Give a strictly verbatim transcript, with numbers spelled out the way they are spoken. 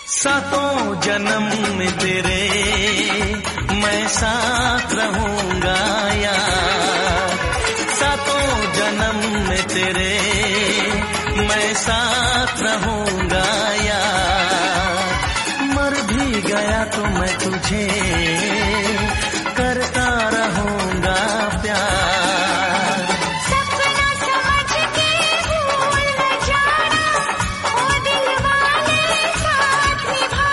सातों जन्म में तेरे मैं साथ रहूंगा यार, सातों जन्म में तेरे मैं साथ रहूंगा यार, मर भी गया तो मैं तुझे